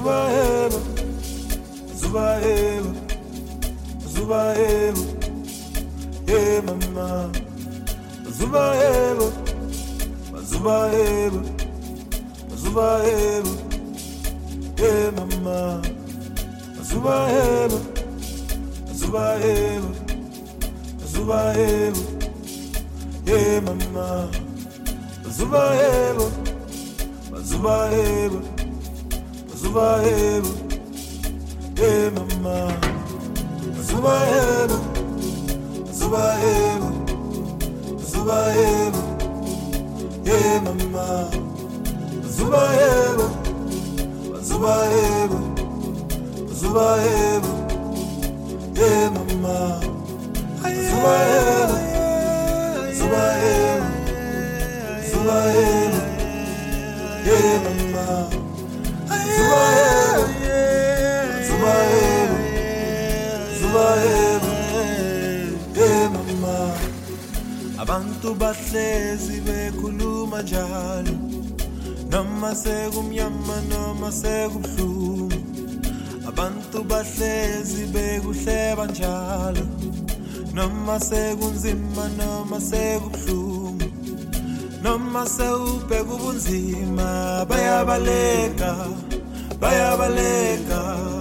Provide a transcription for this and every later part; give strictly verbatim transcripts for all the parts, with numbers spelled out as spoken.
Zubaheba, Zubaheba, Zubaheba, yeah mama. Zubaheba, Zubaheba, Zubaheba, yeah mama. Zubaheba, Zubaheba, Zubaheba, yeah mama. Zubaheba, Zubaheba, Zubaheba, yeah mama. Zubaheba, Zubaheba, Zubaheba, yeah mama. Zubaheba, Zubaheba, Zubaheba, yeah mama. Zubaheba, Zubaheba, Zubaheba, yeah mama. Zubaheba, Zubaheba, Zubaheba, yeah mama. Abantu bahlezi bekhuluma njalo, noma sekumnyama noma sekubuhlungu. Abantu bahlezi bekuhleba njalo, noma sekunzima noma sekubuhlungu. Noma sewubheka ubunzima bayabaleka, bayabaleka.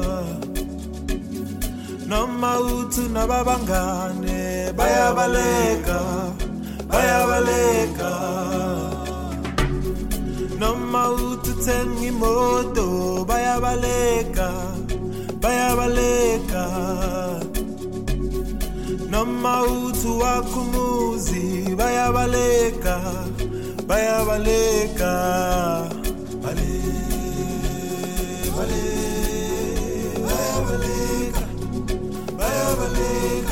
Noma uthi nababangane bayabaleka, bayabaleka. Noma uthi thenga imoto bayabaleka, bayabaleka. Noma uthi wakho umuzi bayabaleka, bayabaleka. Bale, bale, bayabaleka, bayabaleka.